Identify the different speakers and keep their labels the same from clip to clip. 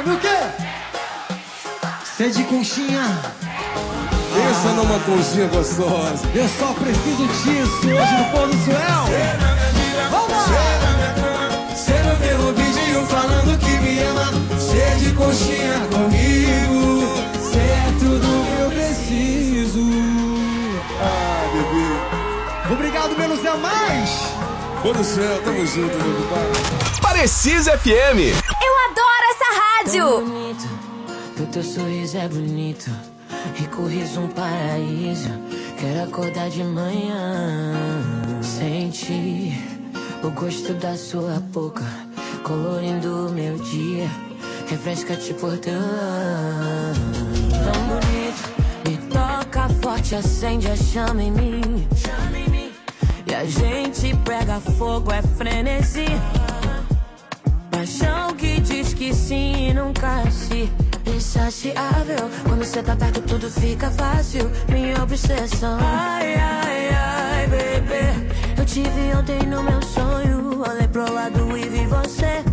Speaker 1: FM, o quê? Cê de conchinha.
Speaker 2: Pensa numa conchinha gostosa.
Speaker 1: Eu só preciso disso hoje no Pôr do Suel. Vamos lá!
Speaker 2: Cê não vê o vídeo falando que me ama. Cê de conchinha comigo.
Speaker 1: Cê é tudo que eu preciso.
Speaker 2: Ah, bebê.
Speaker 1: Obrigado, menos é mais.
Speaker 2: Pôr do Céu, tamo junto, meu compadre.
Speaker 3: Precisa FM.
Speaker 4: Eu adoro essa rádio.
Speaker 5: É bonito, o teu sorriso é bonito. Rico riso, um paraíso. Quero acordar de manhã, sentir o gosto da sua boca, colorindo o meu dia. Refresca-te por tão bonito. Me toca forte, acende a chama em mim. E a gente pega fogo, é frenesi. Paixão que diz que sim e nunca se insaciável. Quando cê tá perto tudo fica fácil. Minha obsessão. Ai, ai, ai, bebê. Eu te vi ontem no meu sonho. Olhei pro lado e vi você.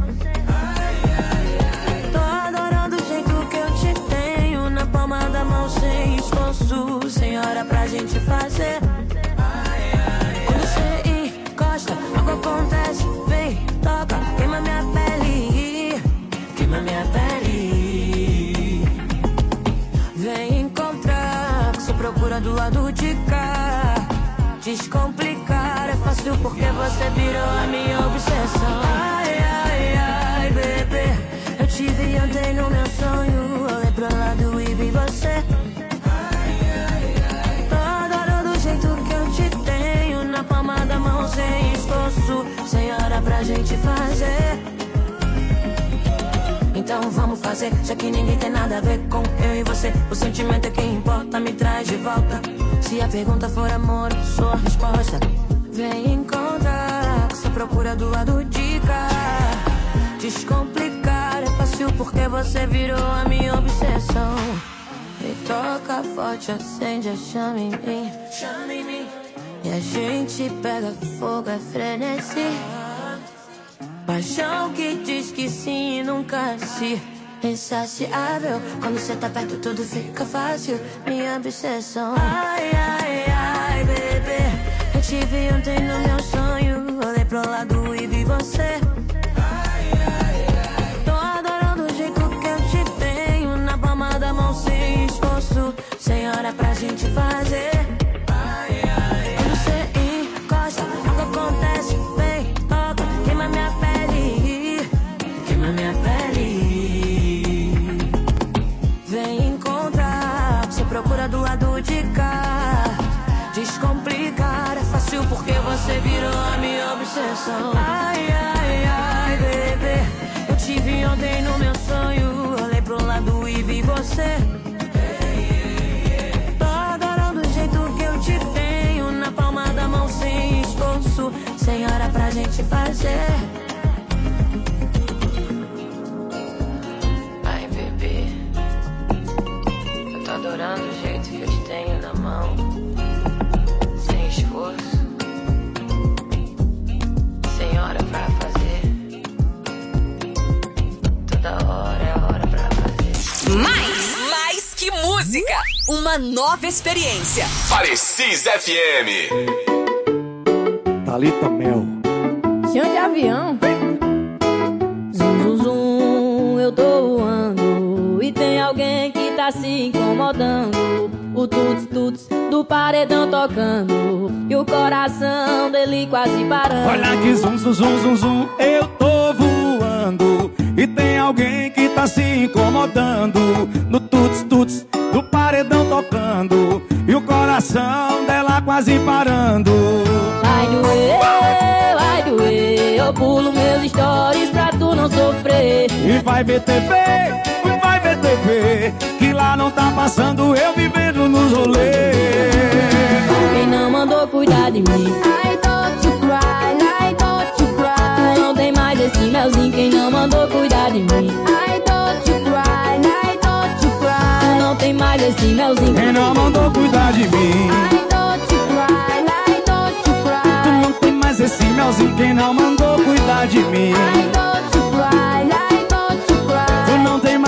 Speaker 5: Tô adorando o jeito que eu te tenho. Na palma da mão sem esforço. Sem hora pra gente fazer. Quando cê encosta, algo acontece. Vem, toca, queima minha pele. Queima minha pele. Vem encontrar, que sou procura do lado de cá. Descomplicar é fácil porque você virou a minha obsessão. Ai, ai, ai, bebê. Eu te vi ontem no meu sonho. Olhei pro lado e vi você. Tô adorando o jeito que eu te tenho. Na palma da mão sem esforço. Sem hora pra gente fazer. Então vamos fazer, já que ninguém tem nada a ver com eu e você. O sentimento é quem importa, me traz de volta. Se a pergunta for amor, sou a resposta. Vem encontrar, que só procura do lado de cá. Descomplicar é fácil porque você virou a minha obsessão. Me toca forte, acende a chama em mim. E a gente pega fogo, é frenesi. Paixão que diz que sim e nunca se insaciável. Quando cê tá perto tudo fica fácil. Minha obsessão. Ai, ai, ai, bebê. Eu te vi ontem no meu sonho. Olhei pro lado e vi você. Tô adorando o jeito que eu te tenho. Na palma da mão sem esforço. Sem hora pra gente fazer. Quando cê encosta, algo acontece. Vem, toca, queima minha pele. Queima minha pele. Vem encontrar, você procura do lado de cá. Descomplicar é fácil porque você virou a minha obsessão. Ai, ai, ai, bebê. Eu te vi ontem no meu sonho. Olhei pro lado e vi você. Tô adorando o jeito que eu te tenho. Na palma da mão sem esforço. Sem hora pra gente fazer. Ai, bebê. Eu tô adorando o jeito que eu te tenho na mão. Sem esforço. Sem hora pra fazer. Toda hora é hora pra fazer.
Speaker 4: Mais que música. Uma nova experiência.
Speaker 3: Precisa FM.
Speaker 1: Thalita Mel.
Speaker 6: Chão de avião. Zum, zum, zum, eu tô voando. E tem alguém que tá se incomodando. O tuts, tuts do paredão tocando. E o coração dele quase parando.
Speaker 7: Olha que zum, zum, zum, zum, zum, eu tô voando. E tem alguém que tá se incomodando. No tuts, tuts do paredão tocando. E o coração dela quase parando.
Speaker 6: Vai doer, eu pulo meus stories pra tu não sofrer.
Speaker 7: E vai ver TV, que lá não tá passando eu vivendo nos rolês.
Speaker 6: Quem não mandou cuidar de mim? I don't you cry, I don't you cry. Tu não tem mais esse melzinho. Quem não mandou cuidar de mim? I don't you cry, I don't you cry. Tu não tem mais esse melzinho.
Speaker 7: Quem não mandou cuidar de mim?
Speaker 6: I don't you cry, I don't you cry.
Speaker 7: Tu não tem mais esse melzinho. Quem não mandou cuidar de mim?
Speaker 6: I don't you cry, I don't you cry.
Speaker 7: Tu não tem mais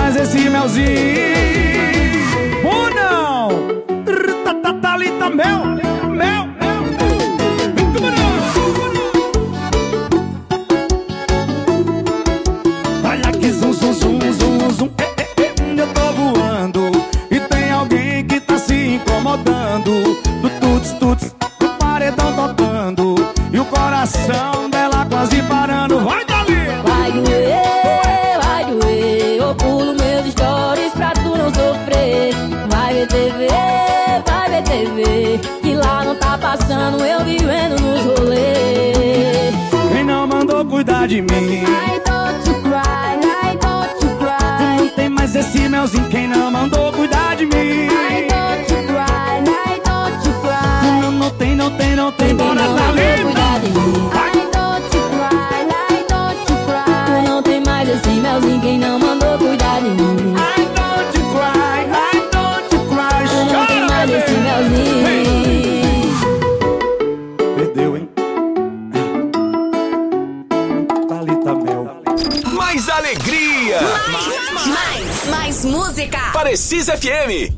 Speaker 7: de mim.
Speaker 6: I don't you cry, I don't you cry.
Speaker 7: Não tem mais esse melzinho, quem não mandou cuidar de mim.
Speaker 6: I don't you cry, I don't you cry.
Speaker 7: Não tem, não tem, não tem,
Speaker 6: Quem
Speaker 7: bora
Speaker 6: não
Speaker 7: tá
Speaker 6: mandou
Speaker 7: livre.
Speaker 6: cuidar de mim. I don't you cry, I don't you cry. Não tem mais esse melzinho, quem não mandou cuidar de mim.
Speaker 7: I don't you cry, I don't you cry.
Speaker 6: Não tem mais esse melzinho.
Speaker 7: Perdeu, hein? Thalita Mel.
Speaker 3: Mais alegria!
Speaker 4: Mais música!
Speaker 3: Precisa FM!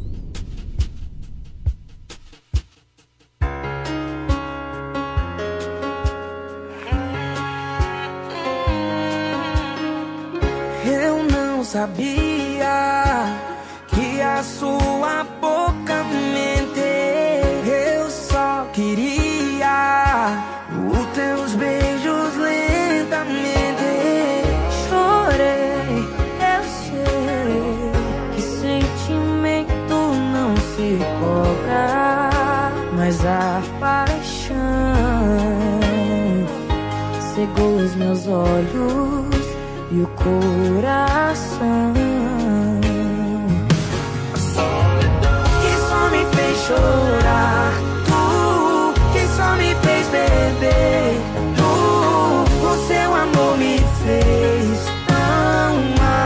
Speaker 2: Eu não sabia que a sua boca mente. Eu só queria os teus beijos lentamente.
Speaker 5: Chorei, eu sei que sentimento não se cobra, mas a paixão cegou os meus olhos e o coração.
Speaker 2: Que só me fez chorar, tu que só me fez beber, tu, o seu amor me fez tão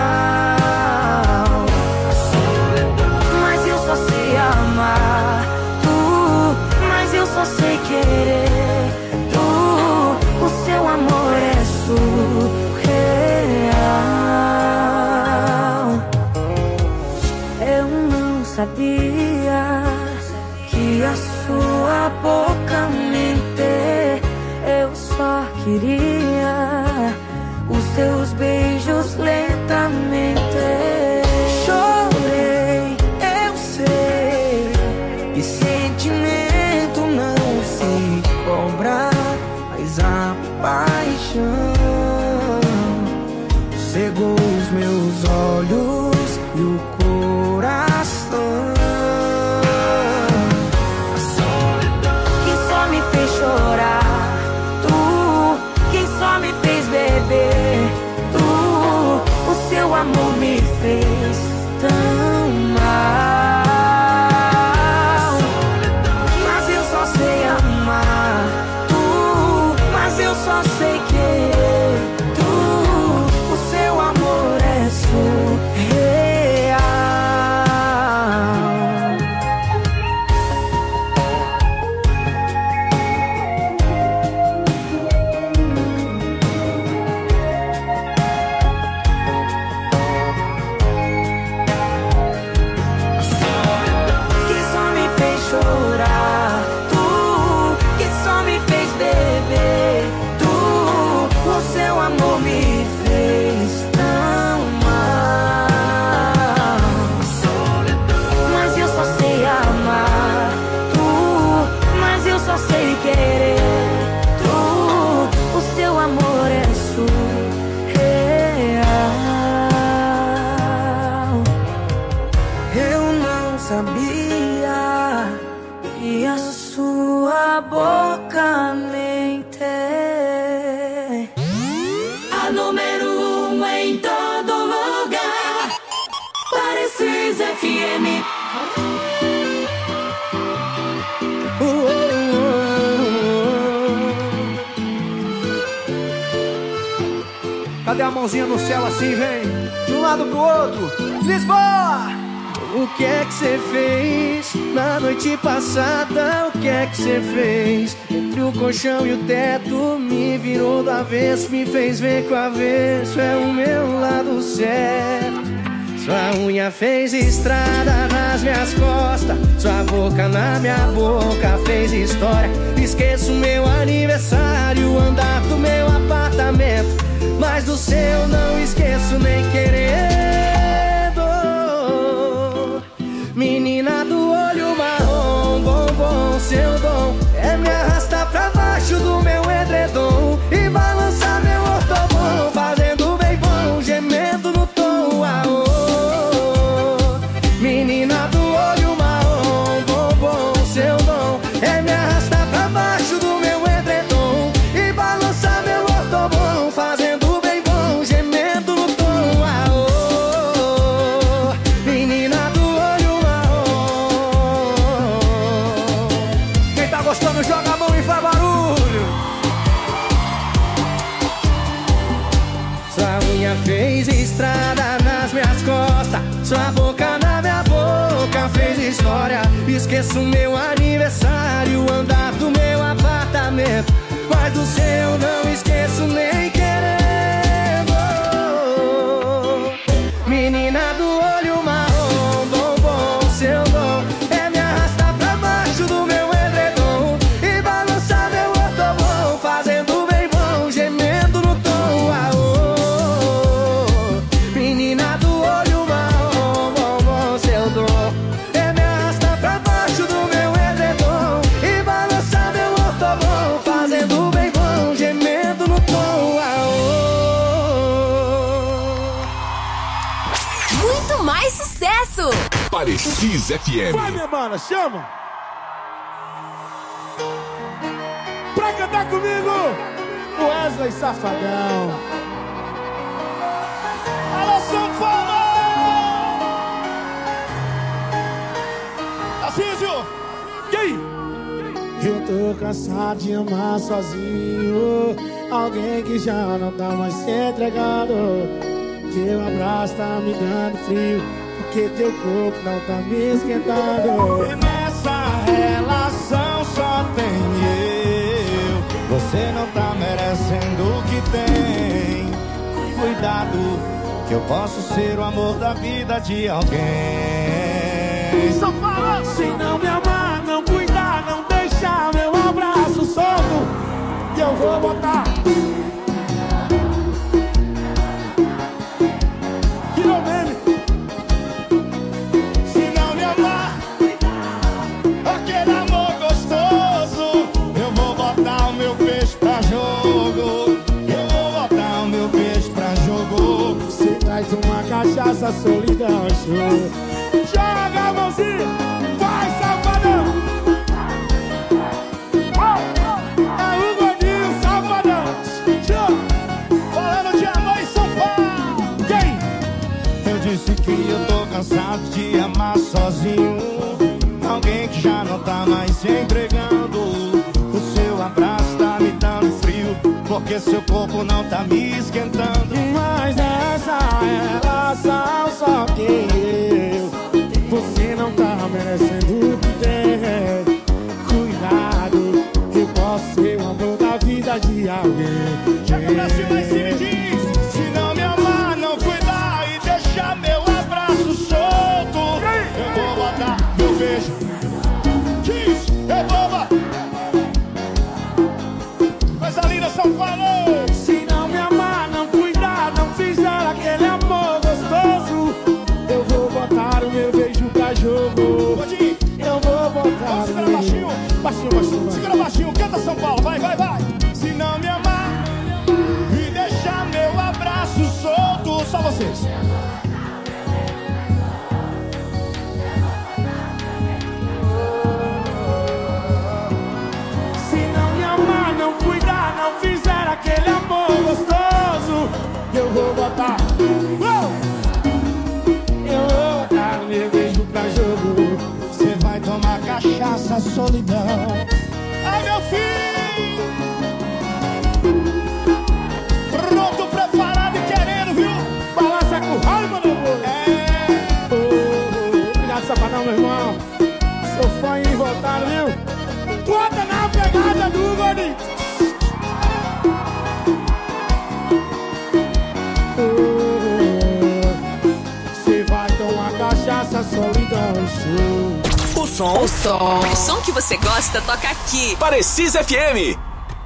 Speaker 2: mal. Mas eu só sei amar, tu, mas eu só sei querer, tu, o seu amor é surreal.
Speaker 5: Eu não sabia que a sua boca mente. Eu só queria os teus beijos lentamente.
Speaker 2: Chorei, eu sei que sentimento não se cobra, mas a paixão cegou os meus olhos e o coração.
Speaker 5: Que só me fez chorar, tu, que só me fez beber, tu, o seu amor me fez tão mal.
Speaker 2: Mas eu só sei amar, tu, mas eu só sei querer, tu, o seu amor é surreal. Que só me fez chorar, tu, que só me fez beber, tu, o seu amor me fez tão mal. Mas eu só sei amar, tu, mas eu só sei querer, tu, o seu amor é surreal. Eu não sabia que a sua boca mente.
Speaker 5: A número 1 em todo lugar. Precisa FM.
Speaker 1: Cadê a mãozinha no céu assim, vem? De um lado pro outro. Lisboa!
Speaker 2: O que é que você fez na noite passada? O que é que você fez? Entre o colchão e o teto me virou do avesso, me fez ver que o avesso é o meu lado certo. Sua unha fez estrada nas minhas costas, sua boca na minha boca fez história. Esqueço meu aniversário, o andar do meu apartamento, mas do seu não esqueço nem querendo. Menina do olho marrom, bombom, seu dom é me arrastar pra baixo do meu edredom e balançar meu ortobom, fazendo bem bom, gemendo no tom. Menina do olho marrom, bombom, seu dom é me arrastar pra baixo do meu edredom e balançar meu ortobom, fazendo Fez estrada nas minhas costas, sua boca na minha boca fez história. Esqueço meu aniversário, andar do meu apartamento, mas do seu não esqueço nem querendo. Menina do olho marrom, bombom, seu dom é me arrastar pra baixo do meu edredom e balançar meu ortobom, fazendo bem bom, gemendo no tom. Menina do olho marrom, bombom, seu dom é me arrastar pra baixo do meu edredom e balançar meu ortobom, fazendo bem bom, gemendo no tom.
Speaker 4: Muito mais sucesso!
Speaker 3: Parecis FM.
Speaker 1: Vai, minha mana, chama! Pra cantar comigo, Wesley Safadão. Alô, São Paulo! Assísio! E aí?
Speaker 2: Eu tô cansado de amar sozinho alguém que já não tá mais se entregando. Teu abraço tá me dando frio, porque teu corpo não tá me esquentando.
Speaker 7: E nessa relação só tem eu. Você não tá merecendo o que tem. Cuidado, que eu posso ser o amor da vida de alguém.
Speaker 2: Se não me amar, não cuidar, não deixar meu abraço solto, e eu vou botar.
Speaker 7: Virou meme. Se não me amar, aquele amor gostoso, eu vou botar o meu peixe pra jogo. Eu vou botar o meu peixe pra jogo.
Speaker 2: Você traz uma cachaça, solidão, show.
Speaker 7: Joga a mãozinha, vai, safadão. É o gordinho safadão. Falando de amor em São Paulo. Quem? Eu disse que eu tô cansado de amar sozinho alguém que já não tá mais se entregando. O seu abraço tá me dando frio, porque seu corpo não tá me esquentando.
Speaker 2: Mas nessa relação só tem eu. Você não tá merecendo o que tem. Cuidado, eu posso ser o amor da vida de alguém.
Speaker 7: Chega pra cima e se diz. Se não me amar, não cuidar e deixar meu abraço solto, eu vou botar meu beijo. Diz, eu vou botar. Coisa linda, São Paulo.
Speaker 2: Se não me amar, não cuidar, não fizer aquele amor gostoso, eu vou botar o meu beijo pra jogo.
Speaker 7: Pode.
Speaker 2: Eu vou botar o
Speaker 7: Segura
Speaker 2: meu
Speaker 7: baixinho.
Speaker 2: baixinho, baixinho.
Speaker 7: Segura baixinho, canta São Paulo, vai, vai, vai. Se não me amar e deixar meu abraço solto, só vocês.
Speaker 2: Se não me amar, não cuidar, não fizer aquele amor gostoso, eu vou botar. Eu vou botar o meu beijo pra jogo.
Speaker 7: Você vai tomar cachaça, solidão. Ai, meu filho! Pronto, preparado e querendo, viu?
Speaker 2: Balança com raiva, meu amor. Obrigado, Safadão, meu irmão. Sou fã e voltado, viu? Bota na pegada do gordinho. Você vai tomar cachaça, solidão, show.
Speaker 3: O som.
Speaker 4: O som que você gosta toca aqui.
Speaker 3: Parecis FM.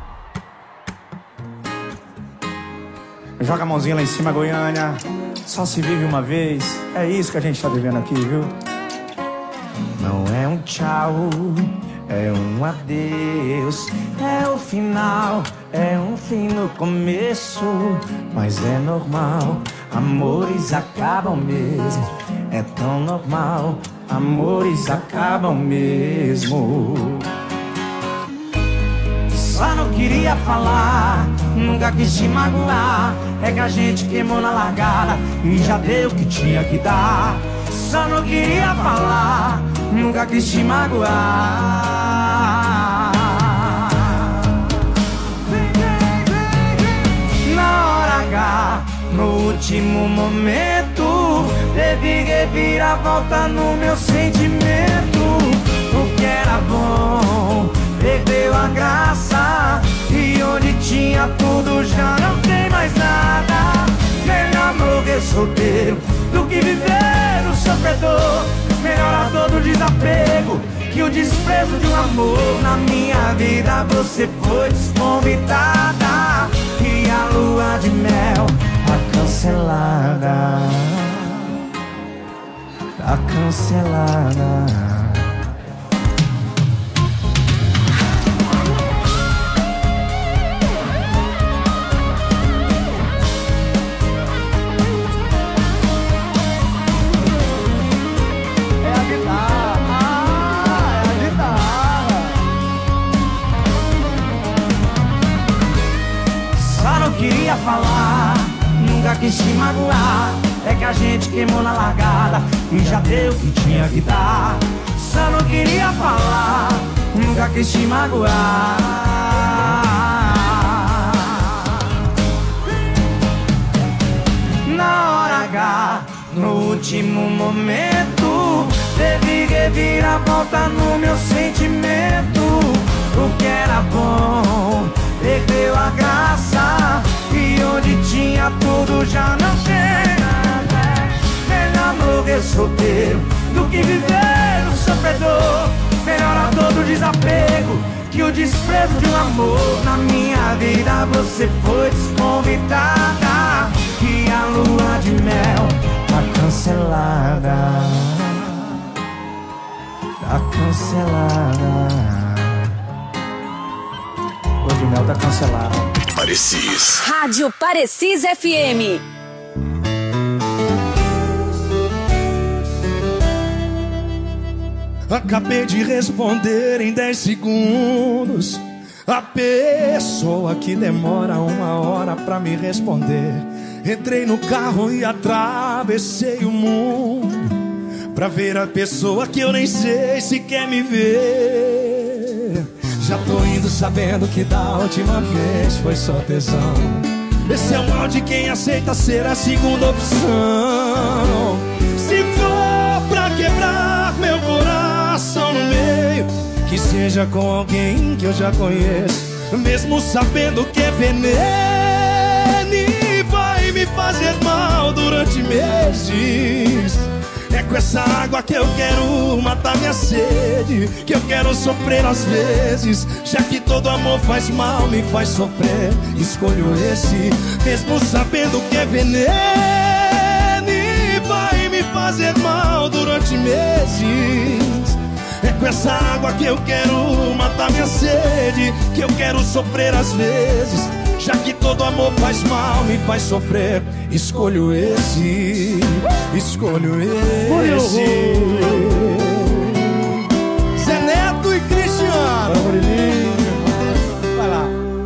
Speaker 1: Joga a mãozinha lá em cima, Goiânia. Só se vive uma vez. É isso que a gente tá vivendo aqui, viu? Não é um tchau, é um adeus. É o final, é um fim no começo. Mas é normal, amores acabam mesmo. É tão normal, amores acabam mesmo. Só não queria falar, nunca quis te magoar. É que a gente queimou na largada e já deu o que tinha que dar. Só não queria falar, nunca quis te magoar. Na hora H, no último momento teve reviravolta no meu sentimento. O que era bom perdeu a graça, e onde tinha tudo já não tem mais nada. Melhor morrer solteiro do que viver no sofredor. Melhor a dor do desapego que o desprezo de um amor. Na minha vida você foi desconvidada, e a lua de mel tá cancelada. Tá cancelada. Queria falar, nunca quis te magoar. É que a gente queimou na largada e já deu o que tinha que dar. Só não queria falar, nunca quis te magoar. Na hora H, no último momento, teve reviravolta no meu sentimento. O que era bom perdeu a graça, e onde tinha tudo já não tem nada. Melhor morrer solteiro do que viver no sofredor. Melhor a dor do desapego que o desprezo de um amor. Na minha vida você foi desconvidada, e a lua de mel tá cancelada. Tá cancelada. Lua de mel tá cancelada.
Speaker 3: Parecis.
Speaker 4: Rádio Parecis FM.
Speaker 2: Acabei de responder em 10 segundos. A pessoa que demora 1 hora pra me responder. Entrei no carro e atravessei o mundo pra ver a pessoa que eu nem sei se quer me ver. Já tô indo sabendo que da última vez foi só tesão. Esse é o mal de quem aceita ser a segunda opção. Se for pra quebrar meu coração no meio, que seja com alguém que eu já conheço, mesmo sabendo que é veneno e vai me fazer mal durante meses. É com essa água que eu quero matar minha sede, que eu quero sofrer às vezes. Já que todo amor faz mal, me faz sofrer, escolho esse, mesmo sabendo que é veneno e vai me fazer mal durante meses. É com essa água que eu quero matar minha sede, que eu quero sofrer às vezes. Já que todo amor faz mal, me faz sofrer, escolho esse, escolho esse. Zé Neto e Cristiano.
Speaker 1: Vai lá.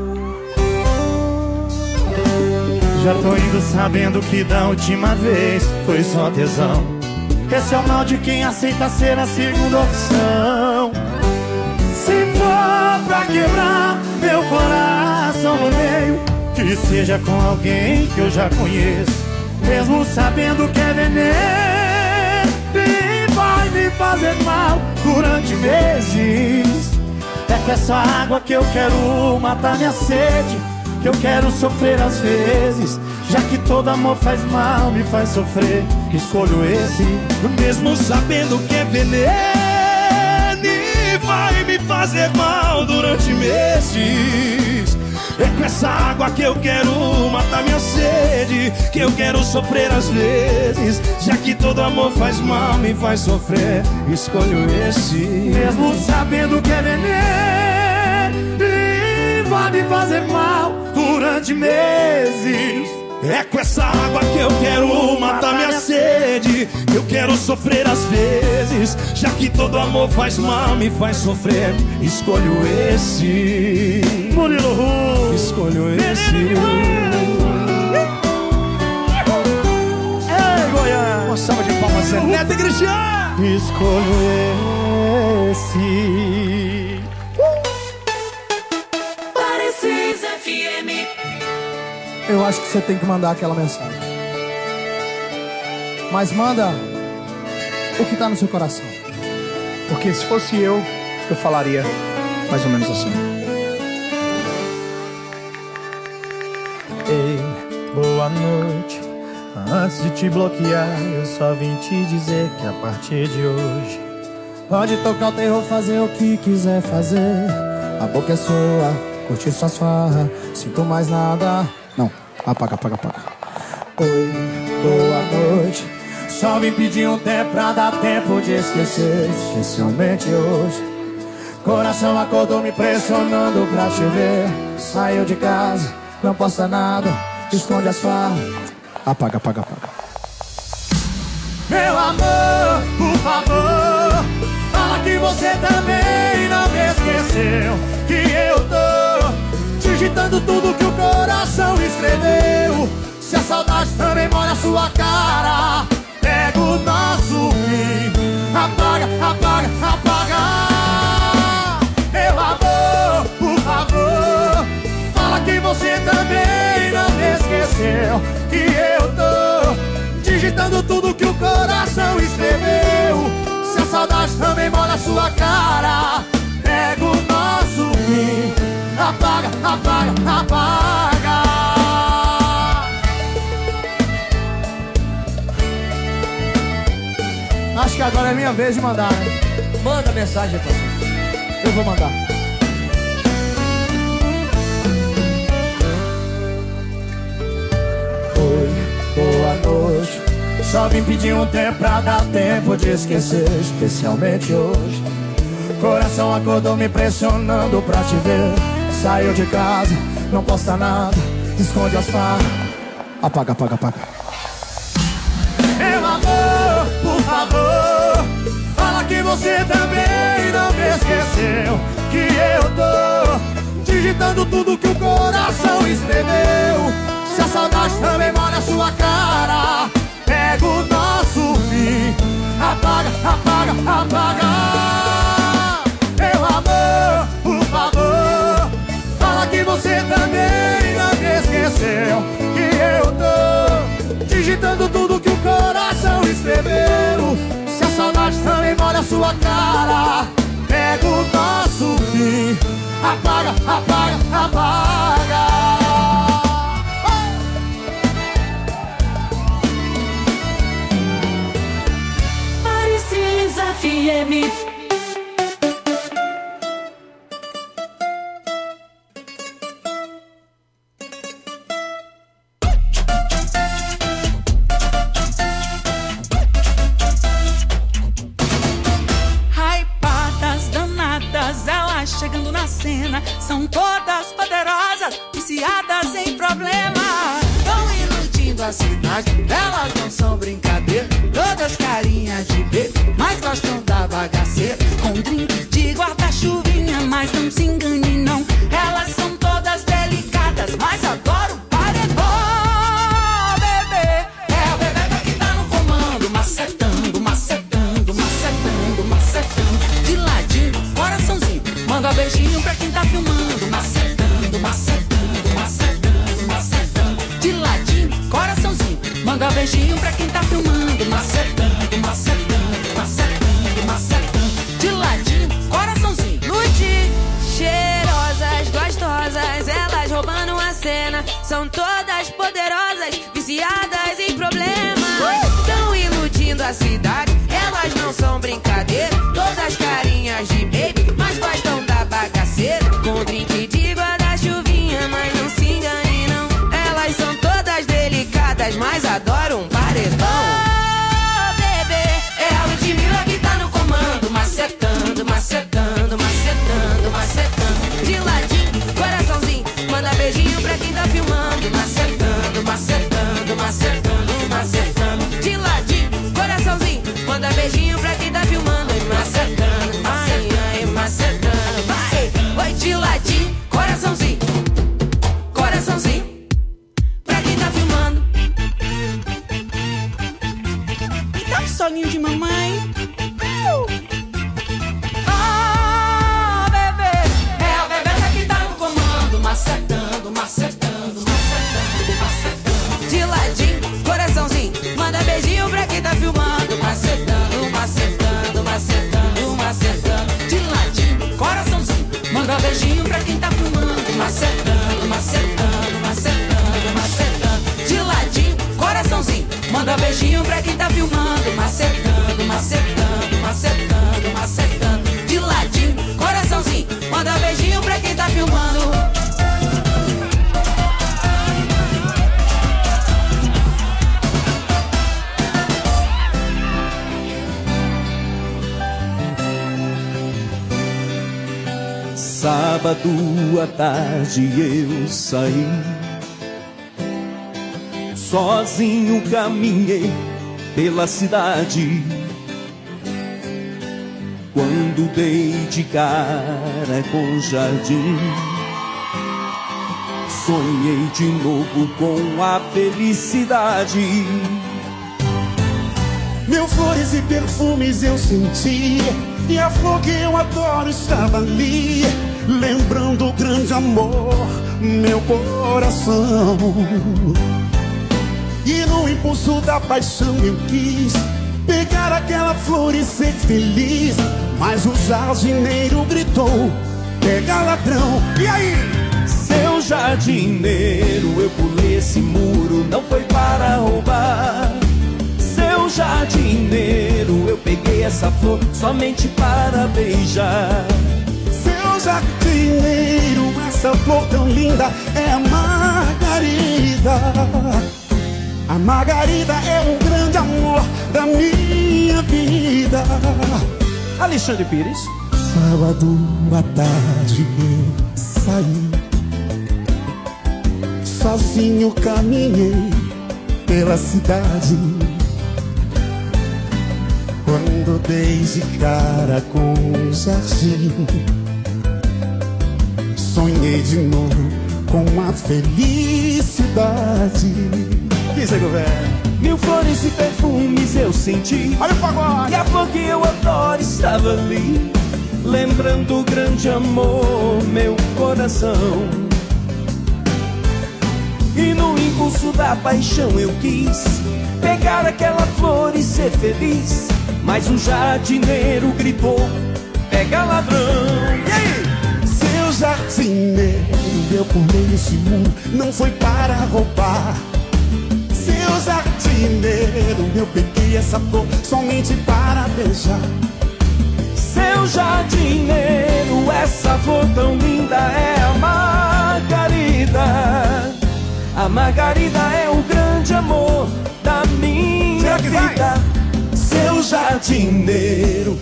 Speaker 1: Já tô indo sabendo que da última vez foi só tesão. Esse é o mal de quem aceita ser a segunda opção. Se for pra quebrar meu coração no meio, que seja com alguém que eu já conheço, mesmo sabendo que é veneno e vai me fazer mal durante meses. É com essa água que eu quero matar minha sede, que eu quero sofrer às vezes. Já que todo amor faz mal, me faz sofrer, escolho esse,
Speaker 2: mesmo sabendo que é veneno e vai me fazer mal durante meses. É com essa água que eu quero matar minha sede, que eu quero sofrer às vezes. Já que todo amor faz mal, me faz sofrer, escolho esse,
Speaker 1: mesmo sabendo que é veneno e vai me fazer mal durante meses.
Speaker 2: É com essa água que eu quero matar minha sede, que eu quero sofrer às vezes. Já que todo amor faz mal, me faz sofrer, escolho esse,
Speaker 1: Murilo Ru,
Speaker 2: escolho esse.
Speaker 1: Ei, Goiânia,
Speaker 2: uma salva de palmas, Zé Neto e Cristiano.
Speaker 1: Escolho esse.
Speaker 4: Parecis FM.
Speaker 2: eu acho que você tem que mandar aquela mensagem. Mas manda o que tá no seu coração.
Speaker 1: Porque se fosse eu falaria mais ou menos assim. Ei, boa noite. Antes de te bloquear, eu só vim te dizer que a partir de hoje
Speaker 2: pode tocar o terror, fazer o que quiser fazer. A boca é sua, curtir suas farras. Sinto mais nada. Não, apaga. Oi, boa noite. Só vim pedir um tempo pra dar tempo de esquecer, especialmente hoje. Coração acordou me pressionando pra te ver. Saiu de casa, não posta nada, esconde as farras. Apaga. Meu amor, por favor, fala que você também não me esqueceu. Que eu tô digitando tudo que o coração escreveu. Se a saudade também molha a sua cara, pega o nosso fim. Apaga. Meu amor, por favor, fala que você também não me esqueceu. Que eu tô digitando tudo que o coração escreveu. Se a saudade também molha a sua cara, pega o nosso fim. Apaga. Acho que agora é minha vez de mandar, né?
Speaker 8: Manda mensagem, parceiro.
Speaker 2: Eu vou mandar. Oi, boa noite. Só vim pedir um tempo pra dar tempo de esquecer, especialmente hoje. Coração acordou me pressionando pra te ver. Saiu de casa, não posta nada, esconde as farras. Apaga. Meu amor, por favor, fala que você também não me esqueceu. Que eu tô digitando tudo que o coração escreveu. Se a saudade também molha a sua cara, pega o nosso fim. Apaga. Meu amor, por favor, fala que você também não me esqueceu. Que eu tô digitando tudo que o coração escreveu. Se a saudade também molha a sua cara, pega o nosso fim. Apaga.
Speaker 5: Precisa FM.
Speaker 9: Chegando na cena, são todas poderosas, viciadas em problema.
Speaker 10: Tão iludindo a cidade, elas não são brincadeira. Todas carinhas de bebê, mas gostam da bagaceira.
Speaker 9: Com drink de guarda-chuvinha, mas não se engane não. Elas são todas delicadas, mas adoram paredão. Bebê, é o bebê que tá no comando, macetando. De ladinho, coraçãozinho, manda beijinho pra quem tá filmando. Macetando. De ladinho, coraçãozinho, manda beijinho pra quem tá filmando. Macetando. De ladinho, coraçãozinho.
Speaker 5: Lute, cheirosas, gostosas, elas roubando a cena. São todas poderosas, viciadas em problemas. Tão iludindo a cidade, elas não são brincadeira. Todas carinhas de baby, mas gostam da bagaceira. Com drink de guarda-chuvinha, mas não se engane não. Elas são todas delicadas, mas adoram um paredão. Oh, bebê,
Speaker 10: é a Ludmilla que tá no comando. Macetando.
Speaker 5: De ladinho, coraçãozinho, manda beijinho pra quem tá filmando. Macetando. De ladinho, coraçãozinho, manda beijinho pra quem tá filmando. Macetando. Vai. Oi, de ladinho, coraçãozinho. Pra quem tá filmando.
Speaker 9: E dá um soninho de mamãe.
Speaker 10: Bebê, é a bebê que tá no comando. Macetando.
Speaker 9: beijinho pra quem tá filmando. Macetando, macetando, macetando, macetando. De ladinho, coraçãozinho, manda beijinho pra quem tá filmando.
Speaker 2: Sábado à tarde eu saí, sozinho caminhei pela cidade. Quando dei de cara com o jardim, sonhei de novo com a felicidade.
Speaker 11: Mil flores e perfumes eu senti, e a flor que eu adoro estava ali, lembrando o grande amor, meu coração. E no impulso da paixão eu quis pegar aquela flor e ser feliz, mas o jardineiro gritou: pega ladrão. E aí?
Speaker 2: Seu jardineiro, eu pulei esse muro, não foi para roubar. Seu jardineiro, eu peguei essa flor somente para beijar.
Speaker 11: Seu jardineiro, essa flor tão linda é a Margarida. A Margarida é um grande amor da minha vida.
Speaker 1: Alexandre Pires.
Speaker 11: Sábado à tarde eu saí, sozinho caminhei pela cidade. Quando dei de cara com o jardim, sonhei de novo com a felicidade.
Speaker 2: Diz governo. Mil flores e perfumes eu senti,
Speaker 11: olha o pagode.
Speaker 2: E a flor que eu adoro estava ali, lembrando o grande amor, meu coração. E no impulso da paixão eu quis pegar aquela flor e ser feliz, mas o jardineiro gritou: pega ladrão.
Speaker 11: E aí? Seu jardineiro, eu pulei esse mundo, não foi para roubar. Seu jardineiro, eu peguei essa flor somente para beijar.
Speaker 2: Seu jardineiro, essa flor tão linda é a Margarida. A Margarida é o grande amor da minha vida. Seu jardineiro,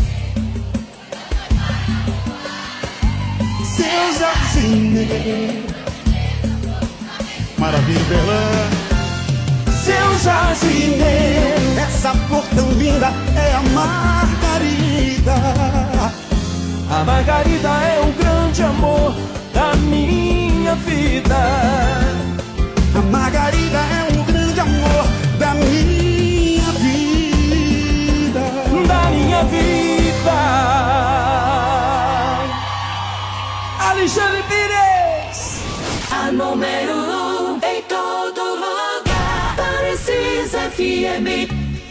Speaker 11: seu jardineiro, maravilha, Belã.
Speaker 2: Seu jardineiro,
Speaker 11: essa flor tão linda é a Margarida.
Speaker 2: A Margarida é o grande amor da minha vida.
Speaker 11: A Margarida é um grande amor da minha vida.
Speaker 2: Da minha vida. Alexandre Pires.
Speaker 5: A número 1 em todo lugar. Precisa FM.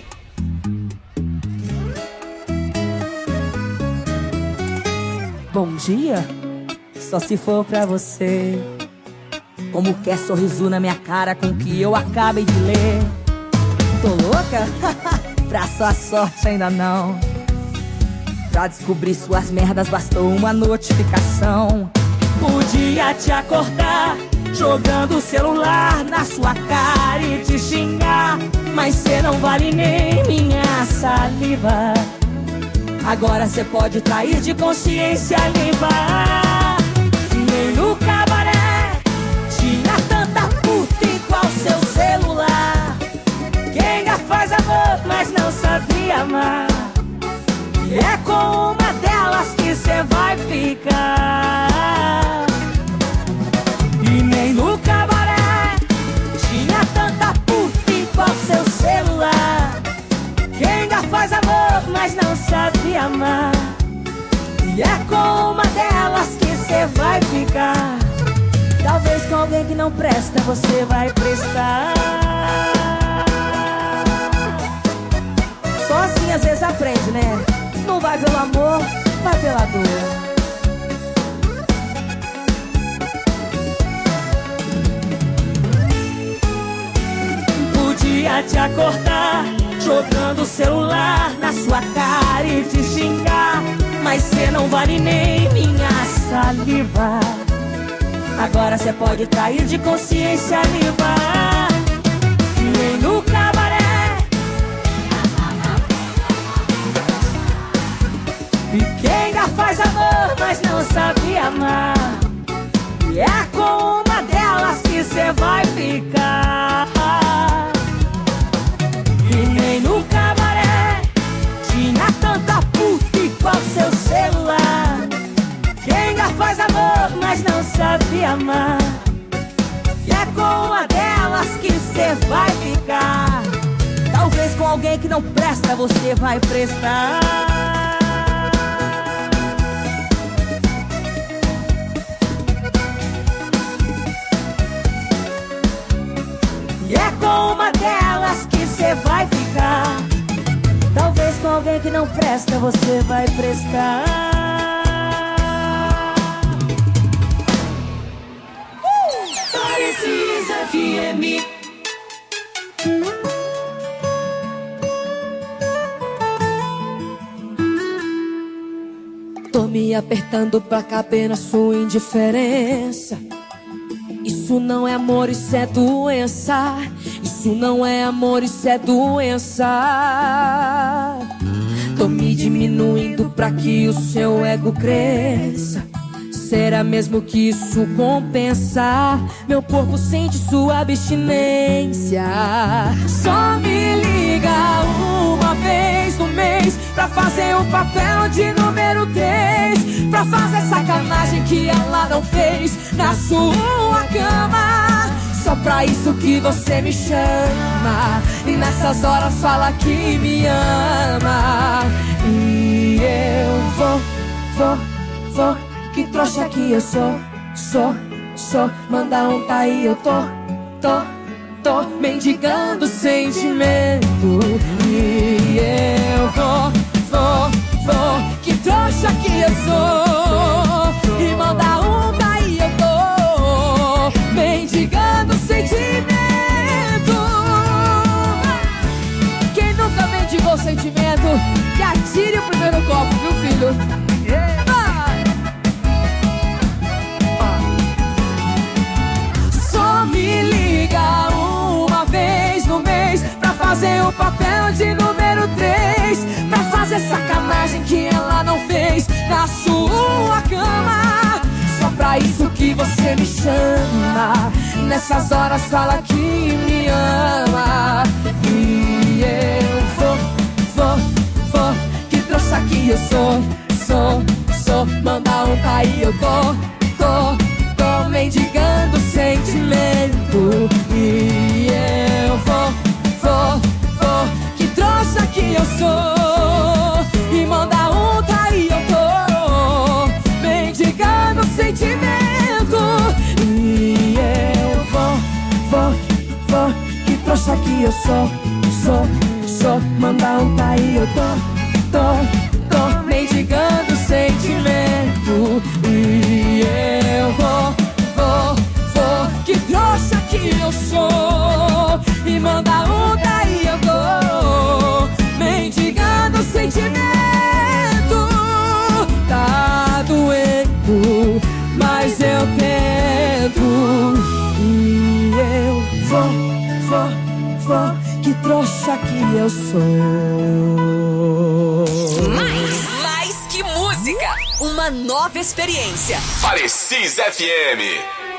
Speaker 6: Bom dia, só se for pra você. Como quer sorriso na minha cara com o que eu acabei de ler. Tô louca? Pra sua sorte ainda não. Pra descobrir suas merdas bastou uma notificação. Podia te acordar jogando o celular na sua cara e te xingar, mas cê não vale nem minha saliva. Agora cê pode trair de consciência limpa. Nem no cabaré tinha tanta puta igual seu celular. Quem ainda faz amor, mas não sabia amar. E é com uma delas que cê vai ficar. E nem no cabaré tinha tanta puta igual seu celular. Quem ainda faz amor, mas não sabe amar. E é com uma delas que cê vai ficar. Talvez com alguém que não presta você vai prestar. Só assim às vezes aprende, né? Não vai pelo amor, vai pela dor.
Speaker 2: ia te acordar, jogando o celular na sua cara e te xingar. Mas cê não vale nem minha saliva. Agora cê pode trair de consciência limpa. Nem no cabaré. E quem ainda faz amor, mas não sabe amar. E é com uma delas que cê vai ficar. E nem no cabaré tinha tanta puta igual seu celular. Quem ainda faz amor, mas não sabe amar. E é com uma delas que cê vai ficar. Talvez com alguém que não presta, você vai prestar. E é com uma delas que cê vai ficar. Talvez com alguém que não presta, você vai prestar. Precisa FM. Tô me apertando pra caber na sua indiferença. Isso não é amor, isso é doença. Isso não é amor, isso é doença. Tô me diminuindo pra que o seu ego cresça. Será mesmo que isso compensa? Meu corpo sente sua abstinência. Só me liga uma vez no mês pra fazer o papel de número 3, pra fazer sacanagem que ela não fez na sua cama. Só pra isso que você me chama e nessas horas fala que me ama. E eu vou, que trouxa que eu sou. Manda um tá aí, eu tô mendigando sentimento. E eu vou, que trouxa que eu sou. E manda um tá aí, eu tô mendigando sentimento. Quem nunca mendigou sentimento, que atire o primeiro copo, viu, filho? Me liga uma vez no mês pra fazer o papel de número 3, pra fazer sacanagem que ela não fez na sua cama. Só pra isso que você me chama, nessas horas fala que me ama. E eu vou, que trouxa que eu sou. Manda um tá aí, eu tô mendigando sentimento. E eu vou, que trouxa que eu sou. E manda um tá aí, eu tô mendigando sentimento. E eu vou, que trouxa que eu sou. Manda um tá aí, eu tô mendigando sentimento. E eu vou, que trouxa que eu sou. E manda um daí, eu tô mendigando sentimento. Tá doendo, mas eu tento. E eu vou, que trouxa que eu sou.
Speaker 4: Mais que música, uma nova experiência.
Speaker 3: Parecis FM.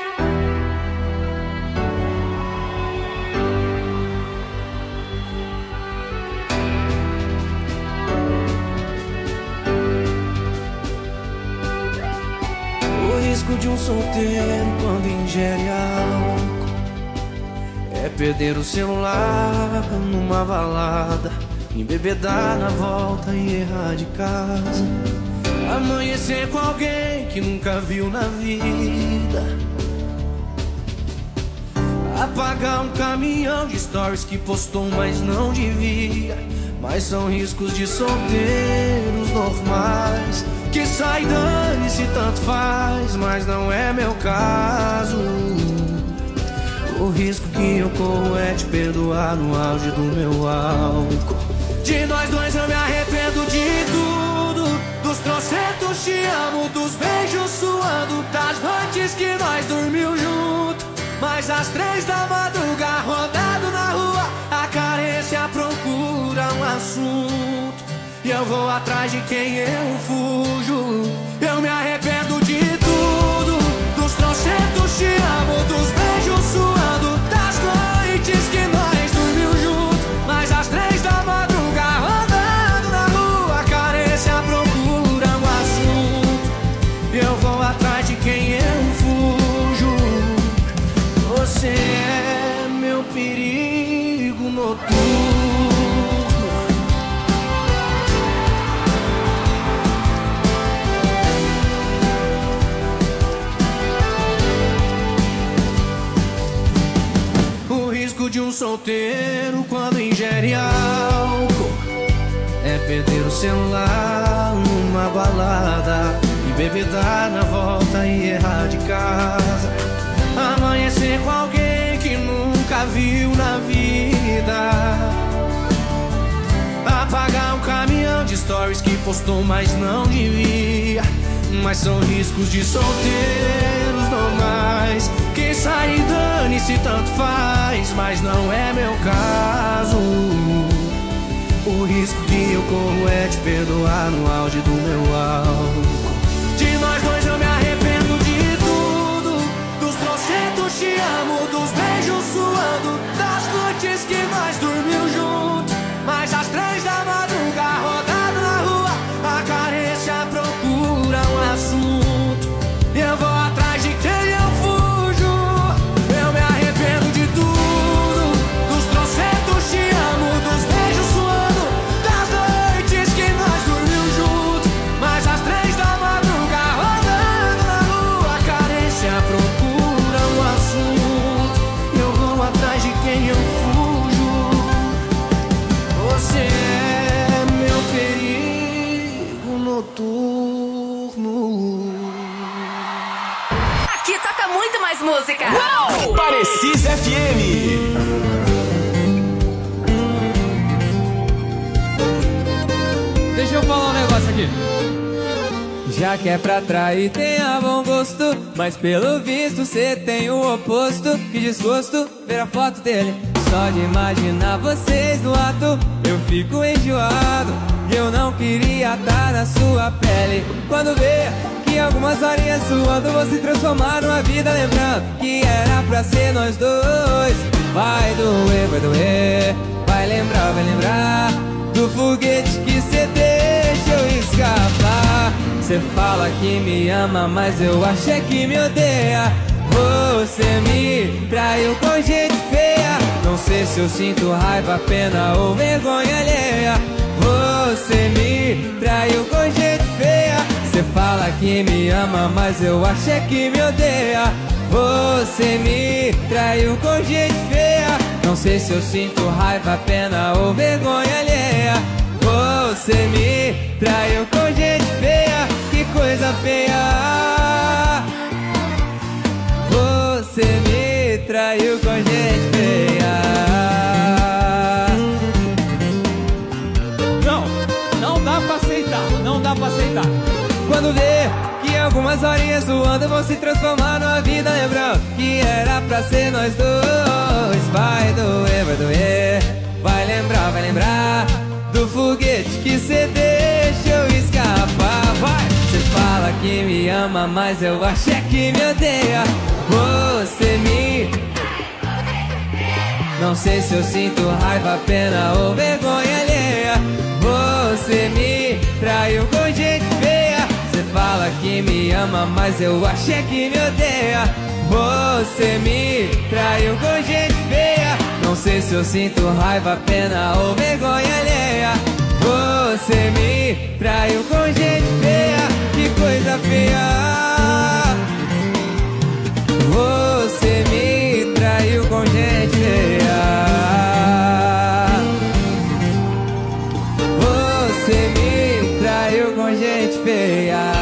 Speaker 2: De um solteiro quando ingere álcool é perder o celular numa balada, embebedar na volta e errar de casa, amanhecer com alguém que nunca viu na vida, apagar um caminhão de stories que postou mas não devia. Mas são riscos de solteiros normais, que sai, dane-se, tanto faz, mas não é meu caso. O risco que eu corro é te perdoar no auge do meu álcool. De nós dois eu me arrependo de tudo. Dos trocentos te amo, dos beijos suando, das noites que nós dormimos junto. Mas às 3 da madrugada, rodado na rua, a carência procura um assunto. E eu vou atrás de quem eu fujo. Eu me arrependo de tudo. Dos trocentos te amo, dos beijos suando, das noites que nós dormimos junto. Mas às 3 da madrugada, rodando na rua, a carência procura um assunto. E eu vou atrás de quem eu fujo. Você é meu perigo noturno. O risco de um solteiro quando ingere álcool é perder o celular numa balada e beber dar na volta e errar de casa. Amanhecer com alguém que nunca viu na vida. Apagar um caminhão de stories que postou, mas não devia. Mas são riscos de solteiros normais. Quem sai dane-se tanto faz, mas não é meu caso. O risco que eu corro é te perdoar no auge do meu álcool. De nós dois eu me arrependo de tudo. Dos trocentos te amo, dos beijos suando, das noites que nós dormimos juntos. Mas às 3 da madrugada, rodado na rua, a carência procura um assunto. E eu vou atrás de quem eu fujo. Eu me arrependo de tudo. Dos trocentos te amo, dos beijos suando, das noites que nós dormimos juntos. Mas às 3 da madrugada, rodando na rua, a carência procura um assunto. Eu vou atrás de quem eu fujo. Você é meu perigo noturno.
Speaker 4: Aqui toca muito mais música.
Speaker 3: Uau! Parecis FM.
Speaker 12: Deixa eu falar um negócio aqui. Já que é pra trair, tenha bom gosto, mas pelo visto cê tem o oposto. Que desgosto ver a foto dele. Só de imaginar vocês no ato, eu fico enjoado. E eu não queria estar na sua pele. Quando vê que algumas horinhas suando vão se transformar numa vida, lembrando que era pra ser nós dois. Vai doer, vai lembrar do foguete que cê deixa eu escapar. Cê fala que me ama, mas eu achei que me odeia. Você me traiu com gente feia. Não sei se eu sinto raiva, pena ou vergonha alheia. Você me traiu com gente feia. Cê fala que me ama, mas eu achei que me odeia. Você me traiu com gente feia. Não sei se eu sinto raiva, pena ou vergonha alheia. Você me traiu com gente feia. Que coisa feia. Você me traiu com gente feia. Não dá pra aceitar, não dá pra aceitar. Quando vê que algumas horinhas suando vão se transformar numa vida, lembrando que era pra ser nós dois. Vai doer, vai lembrar do foguete que cê deixa eu escapar. Vai! Cê fala que me ama, mas eu achei que me odeia. Você me... Não sei se eu sinto raiva, pena ou vergonha alheia. Você me traiu com gente feia. Cê fala que me ama, mas eu achei que me odeia. Você me traiu com gente feia. Não sei se eu sinto raiva, pena ou vergonha alheia. Você me traiu com gente feia. Que coisa feia. Você me traiu com gente feia. Você me traiu com gente feia.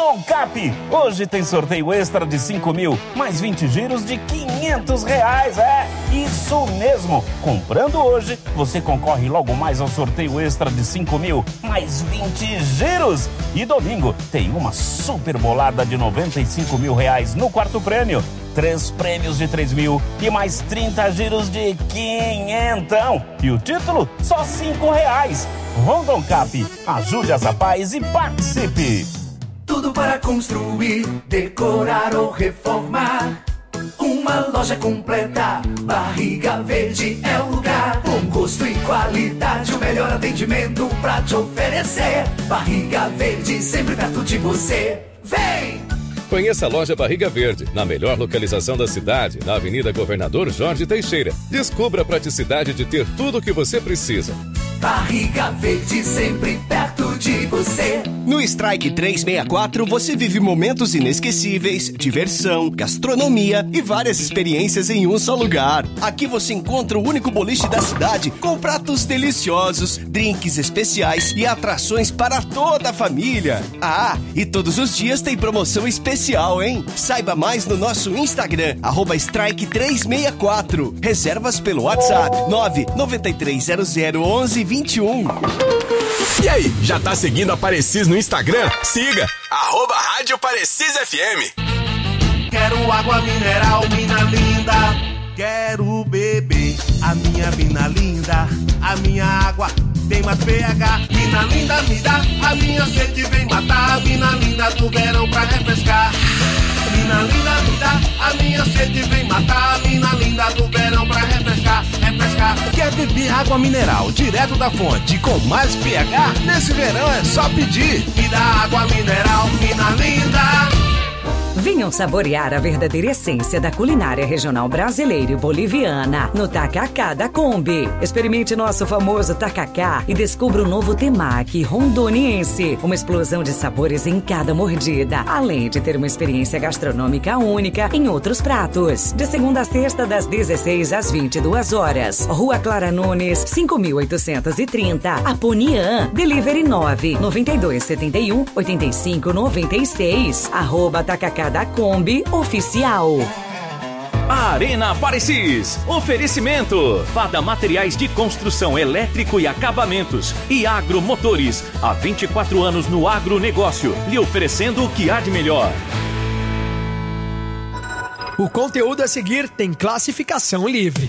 Speaker 13: Rondon Cap. Hoje tem sorteio extra de 5 mil, mais 20 giros de R$500. É, isso mesmo. Comprando hoje, você concorre logo mais ao sorteio extra de 5 mil, mais 20 giros. E domingo tem uma super bolada de R$95 mil no quarto prêmio. 3 prêmios de 3 mil e mais 30 giros de 500. E o título, só R$5. Rondon Cap, ajude as rapazes e participe.
Speaker 14: Tudo para construir, decorar ou reformar. Uma loja completa, Barriga Verde é o lugar. Bom gosto e qualidade, o melhor atendimento pra te oferecer. Barriga Verde, sempre perto de você. Vem!
Speaker 15: Conheça a loja Barriga Verde, na melhor localização da cidade, na Avenida Governador Jorge Teixeira. Descubra a praticidade de ter tudo o que você precisa.
Speaker 14: Barriga Verde, sempre perto de você.
Speaker 16: No Strike 364, você vive momentos inesquecíveis, diversão, gastronomia e várias experiências em um só lugar. Aqui você encontra o único boliche da cidade com pratos deliciosos, drinks especiais e atrações para toda a família. Ah, e todos os dias tem promoção especial, hein? Saiba mais no nosso Instagram, @Strike364. Reservas pelo WhatsApp 993001121.
Speaker 3: E aí, já tá seguindo a Parecis no Instagram? Siga, @Rádio Parecis FM.
Speaker 17: Quero água mineral, mina linda. Quero beber a minha mina linda. A minha água tem mais pH. Mina linda, me dá. A minha sede vem matar. Mina linda do verão pra refrescar. Mina linda, me dá. A minha sede vem matar. Mina linda do verão pra refrescar. Quer beber água mineral direto da fonte com mais pH? Nesse verão é só pedir. Me dá água mineral, mina linda.
Speaker 18: Venham saborear a verdadeira essência da culinária regional brasileira e boliviana no Tacacá da Kombi. Experimente nosso famoso tacacá e descubra o novo temaki rondoniense. Uma explosão de sabores em cada mordida, além de ter uma experiência gastronômica única em outros pratos. De segunda a sexta, das 16 às 22 horas. Rua Clara Nunes, 5830, Aponian. Delivery 99271-8596. @Tacacá da Kombi Oficial.
Speaker 19: Arena Parecis. Oferecimento. Fada Materiais de Construção Elétrico e Acabamentos. E Agromotores. Há 24 anos no agronegócio. Lhe oferecendo o que há de melhor.
Speaker 20: O conteúdo a seguir tem classificação livre.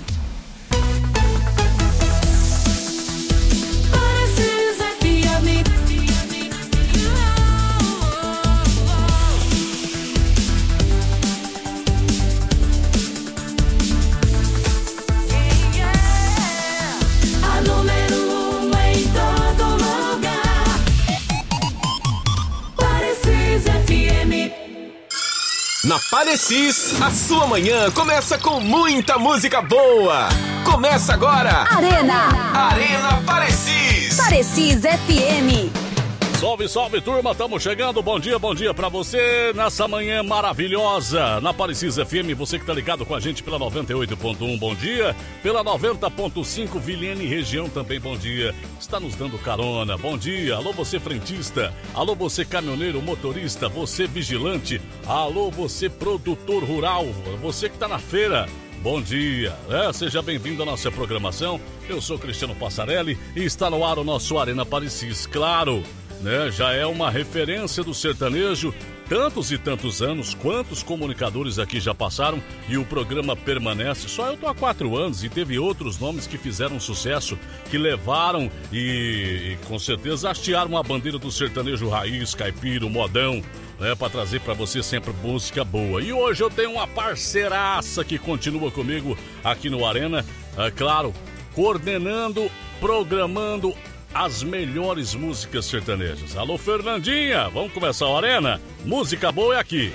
Speaker 3: Na Parecis, a sua manhã começa com muita música boa. Começa agora Arena Parecis.
Speaker 4: Parecis FM.
Speaker 21: Salve, salve, turma, estamos chegando, bom dia pra você nessa manhã maravilhosa na Parecis FM, você que tá ligado com a gente pela 98.1, bom dia, pela 90.5 Vilhena e região também, bom dia, está nos dando carona, bom dia, alô você frentista, alô você caminhoneiro, motorista, você vigilante, alô você produtor rural, você que tá na feira. Bom dia, seja bem-vindo à nossa programação, eu sou Cristiano Passarelli e está no ar o nosso Arena Parecis, claro, né? Já é uma referência do sertanejo, tantos e tantos anos, quantos comunicadores aqui já passaram e o programa permanece, só eu tô há 4 anos e teve outros nomes que fizeram sucesso, que levaram e com certeza hastearam a bandeira do sertanejo raiz, caipira, modão, para trazer para você sempre música boa. E hoje eu tenho uma parceiraça que continua comigo aqui no Arena, claro, coordenando, programando as melhores músicas sertanejas. Alô, Fernandinha, vamos começar a Arena? Música boa é aqui.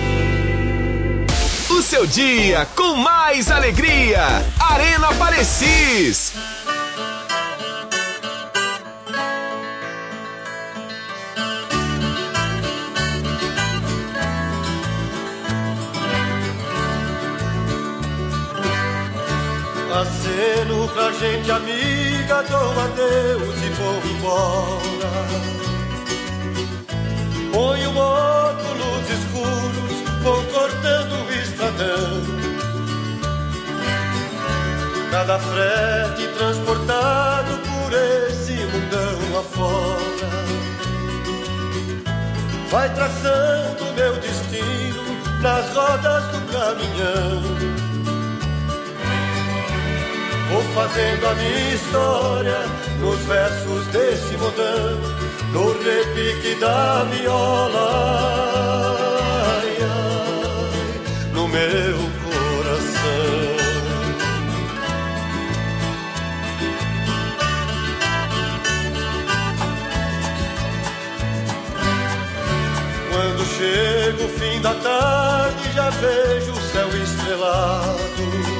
Speaker 3: O seu dia com mais alegria. Arena Parecis.
Speaker 2: Aceno pra gente amiga, dou adeus e vou embora. Põe o outro cada frete transportado por esse mundão afora vai traçando meu destino nas rodas do caminhão. Vou fazendo a minha história nos versos desse modão, no repique da viola, ai, ai, no meu coração. Quando chega o fim da tarde, já vejo o céu estrelado.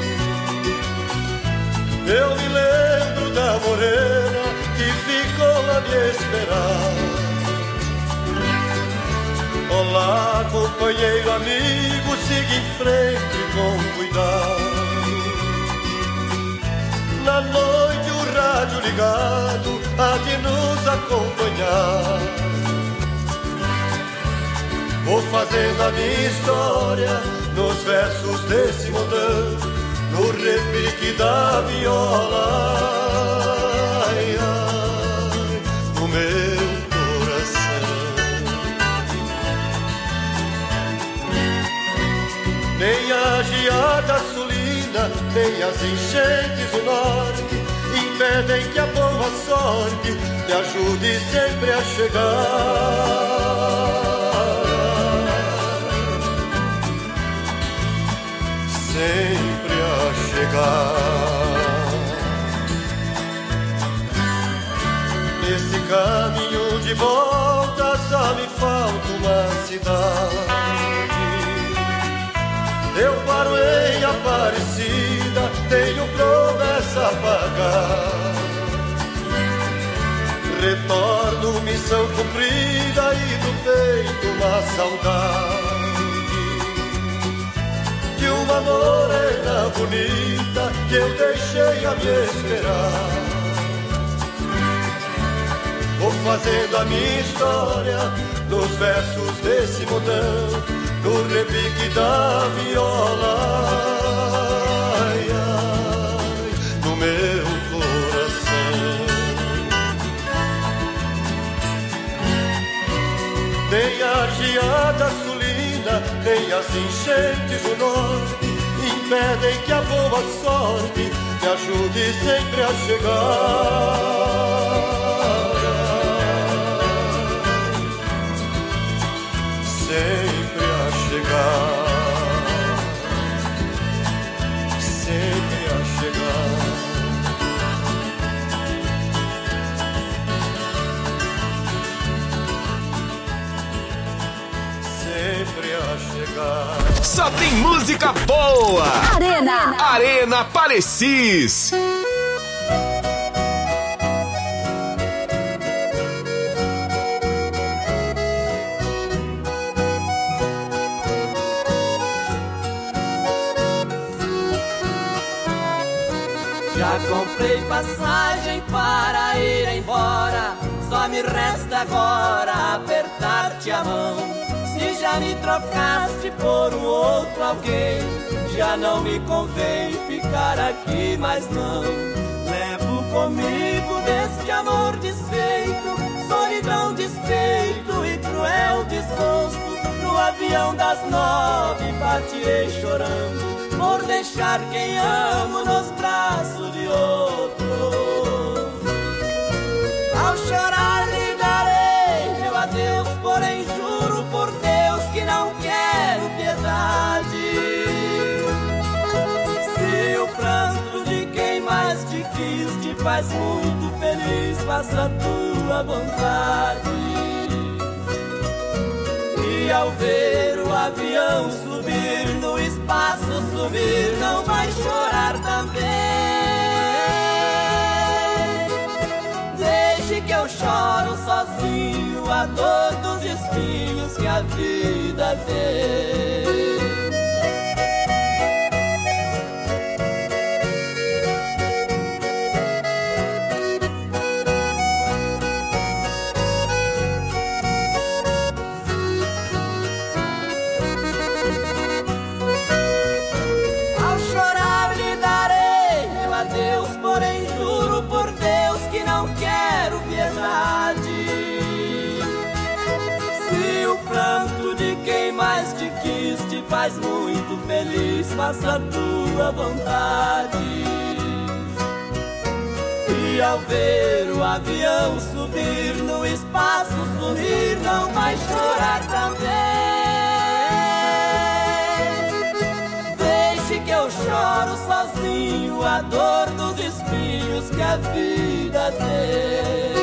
Speaker 2: Eu me lembro da morena que ficou a me esperar. Olá, companheiro, amigo, siga em frente com cuidado. Na noite o rádio ligado há de nos acompanhar. Vou fazendo a minha história nos versos desse modão, no repique da viola, ai, ai, no meu coração. Nem a geada sulina, nem as enchentes do norte impedem que a boa sorte me ajude sempre a chegar. Sempre a chegar. Nesse caminho de volta só me falta uma cidade. Eu paro em Aparecida, tenho promessa a pagar. Retorno, missão cumprida e do peito uma saudade de uma morena bonita que eu deixei a me esperar. Vou fazendo a minha história nos versos desse modão, no repique da viola, ai, ai, no meu coração. Nem a geada sulina, nem as enchentes do norte impedem que a boa sorte me ajude sempre a chegar. Sempre a chegar. Sempre a chegar. Sempre a chegar.
Speaker 3: Só tem música boa. Arena Parecis.
Speaker 9: Já comprei passagem para ir embora, só me resta agora apertar-te a mão. Se já me trocaste por um outro alguém, já não me convém ficar aqui mais não. Levo comigo deste amor desfeito, solidão, despeito e cruel desgosto. No avião das 9 partirei chorando, por deixar quem amo nos braços de outro. Ao chorar lhe darei meu adeus, porém juro por Deus que não quero piedade. Se o pranto de quem mais te quis te faz muito feliz, faça a tua vontade. E ao ver o avião subir, no espaço sumir, não vai chorar também. Deixe que eu choro sozinho a todos os espinhos que a vida tem.
Speaker 7: faz muito feliz, faça a tua vontade. E ao ver o avião subir no espaço, sorrir, não vai chorar também. Deixe que eu choro sozinho a dor dos espinhos que a vida tem.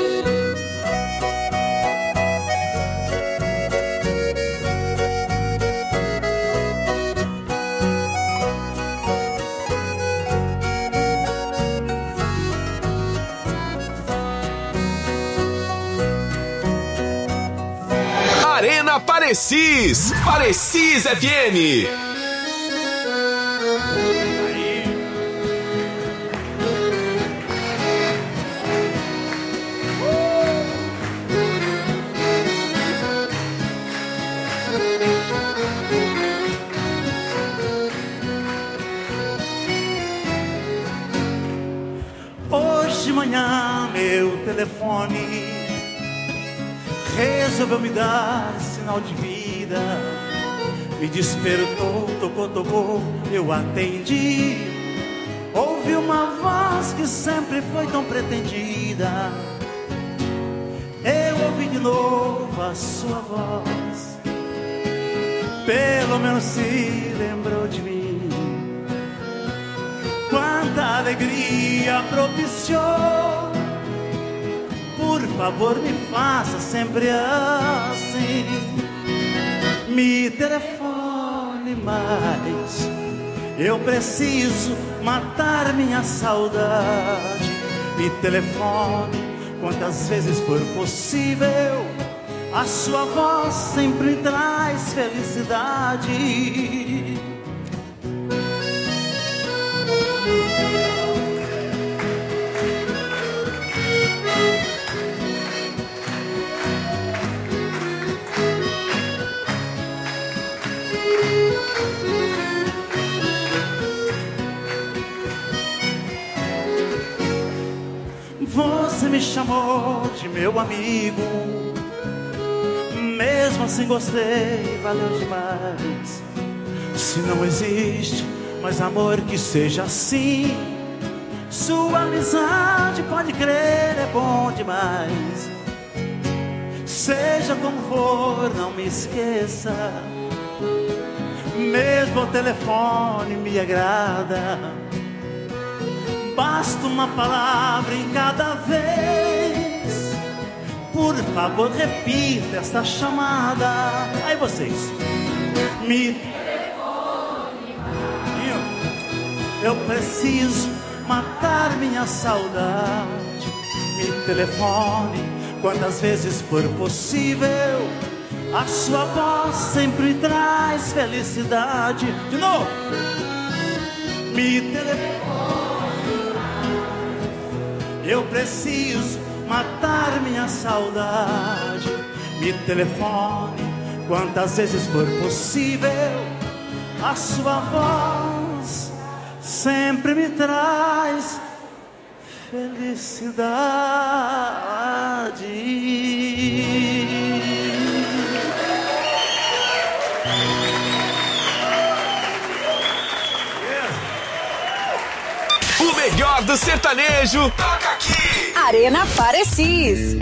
Speaker 3: Arena Parecis, Parecis FM.
Speaker 10: Hoje de manhã meu telefone resolveu me dar sinal de vida. Me despertou, tocou, eu atendi. Ouvi uma voz que sempre foi tão pretendida. Eu ouvi de novo a sua voz. Pelo menos se lembrou de mim. Quanta alegria propiciou. Por favor, me faça sempre assim. Me telefone mais. Eu preciso matar minha saudade. Me telefone quantas vezes for possível. A sua voz sempre traz felicidade. Você me chamou de meu amigo, mesmo assim gostei, valeu demais. Se não existe mais amor que seja assim, sua amizade, pode crer, é bom demais. Seja como for, não me esqueça. Mesmo o telefone me agrada. Basta uma palavra em cada vez. Por favor, repita esta chamada. Aí vocês me telefone. Eu preciso matar minha saudade. Me telefone quantas vezes for possível. A sua voz sempre traz felicidade. De novo. Me telefone. Eu preciso matar minha saudade. Me telefone quantas vezes for possível. A sua voz sempre me traz felicidade.
Speaker 3: O melhor do sertanejo toca aqui.
Speaker 4: Arena Parecis.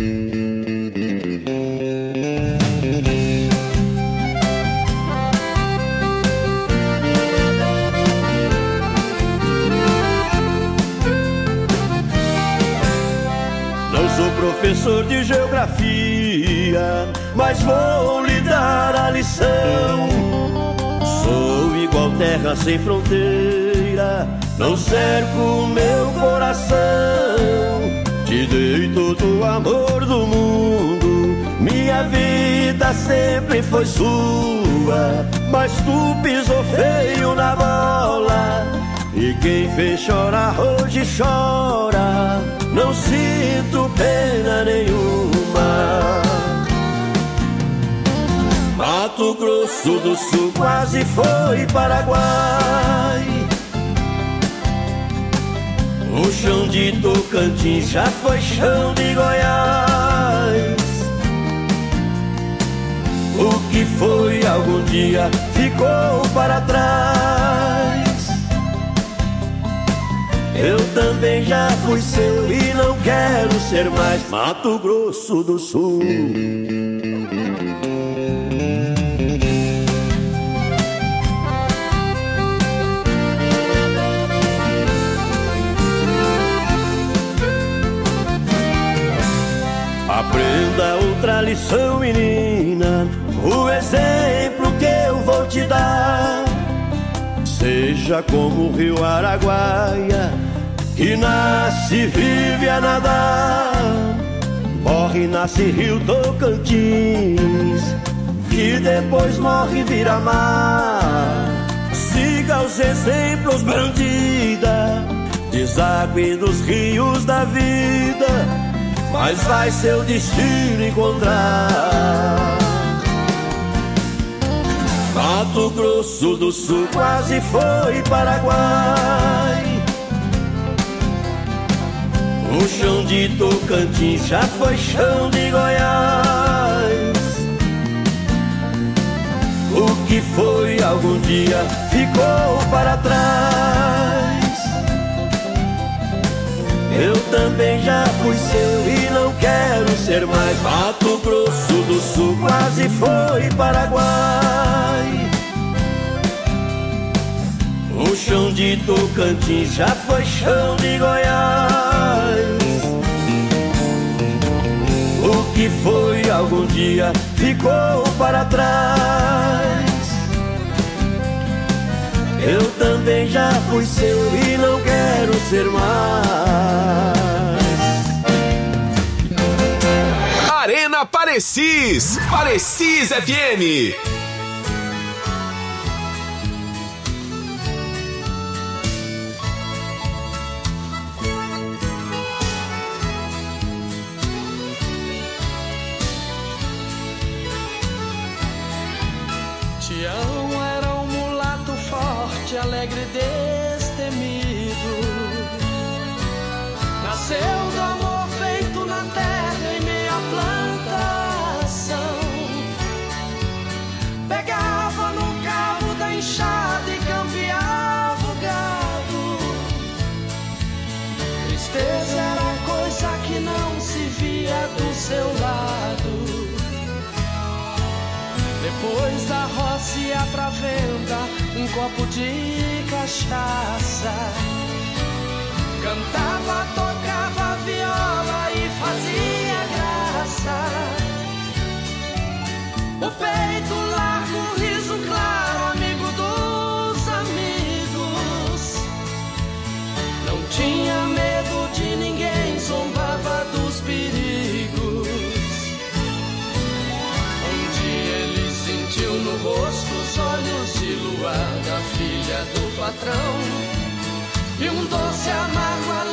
Speaker 2: Não sou professor de geografia, mas vou lhe dar a lição. Sou igual terra sem fronteira, não cerco meu coração. Te dei todo o amor do mundo, minha vida sempre foi sua. Mas tu pisou feio na bola, e quem fez chorar hoje chora. Não sinto pena nenhuma. Mato Grosso do Sul quase foi Paraguai. O chão de Tocantins já foi chão de Goiás. O que foi algum dia ficou para trás. Eu também já fui seu e não quero ser mais. Mato Grosso do Sul. Aprenda outra lição, menina, o exemplo que eu vou te dar. Seja como o rio Araguaia, que nasce e vive a nadar. Morre e nasce rio Tocantins, que depois morre e vira mar. Siga os exemplos, bandida, desague nos rios da vida, mas vai seu destino encontrar. Mato Grosso do Sul quase foi Paraguai. O chão de Tocantins já foi chão de Goiás. O que foi algum dia ficou para trás. Eu também já fui seu e não quero ser mais. Mato Grosso do Sul quase foi Paraguai. O chão de Tocantins já foi chão de Goiás. O que foi algum dia ficou para trás. Eu também já fui seu e não quero ser mais.
Speaker 3: Arena Parecis, Parecis FM.
Speaker 2: Tião era um mulato forte, alegre e destemido. Nasceu do amor feito na terra em meia plantação. Pegava no cabo da enxada e campeava o gado. Tristeza era coisa que não se via do seu lado. Depois da roça ia pra venda um copo de cachaça. Cantava, tocava viola e fazia graça. O peito largo, o riso claro, amigo dos amigos. Não tinha medo de ninguém, zombava dos perigos. Sentiu no rosto os olhos de luar da filha do patrão, e um doce amargo